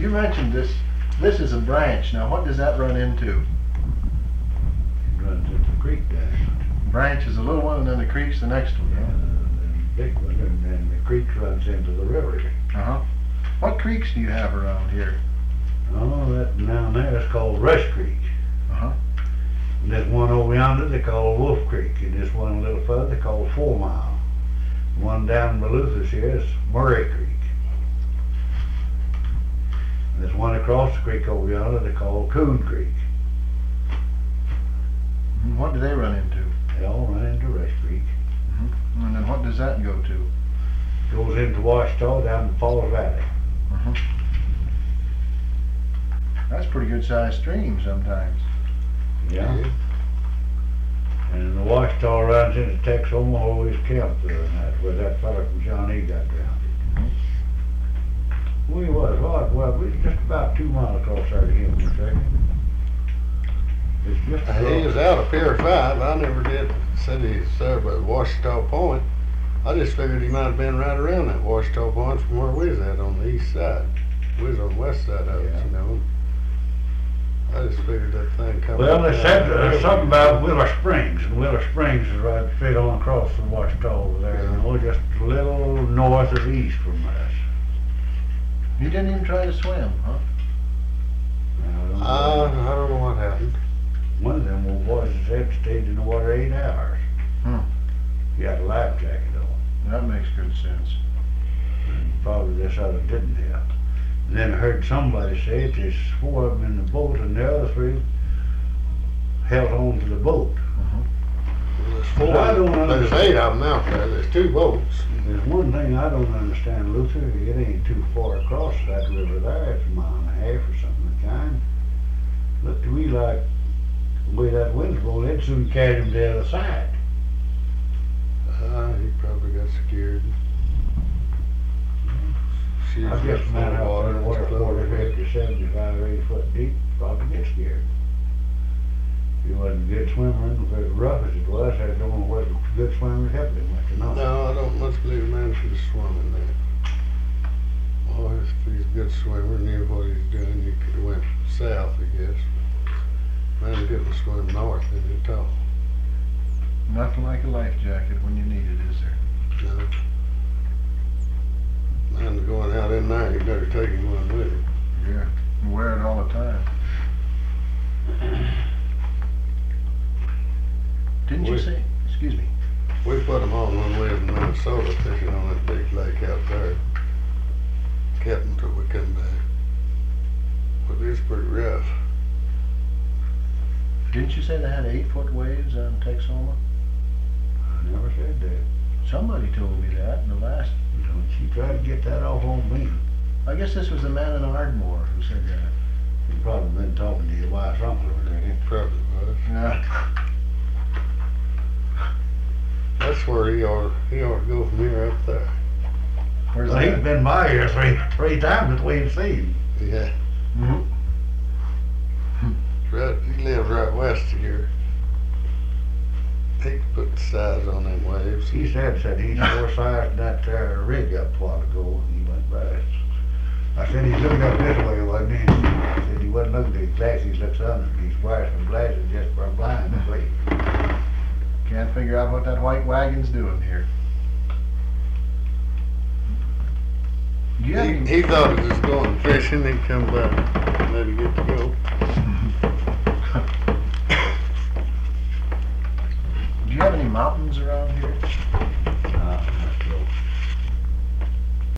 mentioned this. This is a branch. Now, what does that run into? It runs into the creek there. Branch is a little one, and then the creek's the next one. Yeah, and the big one, and then the creek runs into the river. Uh-huh. What creeks do you have around here? Oh, that down there is called Rush Creek. Uh-huh. And there's one over yonder they call Wolf Creek, and there's one a little further they call 4 Mile. The one down in Luther's here is Murray Creek. And there's one across the creek over yonder they call Coon Creek. And what do they run into? They all run into Rush Creek. And then what does that go to? Goes into Washita down to Falls Valley. Uh-huh. That's a pretty good sized stream sometimes. Yeah. And the Washita runs into Texoma, always camped there, and that's where that fella from Shawnee got drowned. We was, well, we was just about 2 miles across there to him, I reckon. It's just He was out of Pier 5. I never did said he served at Washita Point. I just figured he might have been right around that Washita Point from where we was at on the east side. We was on the west side of it, you know. I just figured that thing coming. Well, they said something about Willow Springs, and Willow Springs is right straight on across from Washita over there, you know, just a little north or east from us. You didn't even try to swim, huh? I don't know what happened. One of them old boys said stayed in the water 8 hours. He had a life jacket on. That makes good sense. And probably this other didn't help. And then I heard somebody say that there's 4 of them in the boat and the other 3 held on to the boat. Well, there's 4. I don't There's understand. 8 of them out there. There's 2 boats. There's one thing I don't understand, Luther. It ain't too far across that river there. It's a mile and a half or something of the kind. Looked to me like the way that wind's blowing, it soon carried him to the other side. He probably got scared. I guess a man out there in the water 40, 50, 75, 80 foot deep probably get scared. He wasn't a good swimmer, and as rough as it was, I don't know whether good swimmers helped him much or not. No, I don't much believe a man should have swum in that. Oh, if he's a good swimmer, knew what he's doing, he could have went south, I guess. Man didn't swim north any at all. Nothing like a life jacket when you need it, is there? No. Man going out in there, you better take him one with you. Yeah. You wear it all the time. Didn't you We- say? Excuse me. We put them on when we was in Minnesota fishing on that big lake out there. Kept them till we come back. But it's pretty rough. Didn't you say they had 8-foot waves on Texoma? I never said that. Somebody told me that in the last. Don't you try to get that off on me. I guess this was the man in Ardmore who said that. He probably been talking to your wife's uncle or He something. probably was. Yeah. That's where he ought to go from here up there. Where's Well, he's that? been by here three times that we've seen. Yeah. Mhm. Right, he lives right west of here. He could put the size on them waves. He said he sure sized that rig up a while ago and he went by. I said he's looking up this way, wasn't he? I said he wasn't looking at his glasses, he looks under. He's wearing some glasses just for a blind to see. Can't figure out what that white wagon's doing here. Do you have any- He thought it was going fishing, he'd come back, let it get to go. Do you have any mountains around here? Let's go.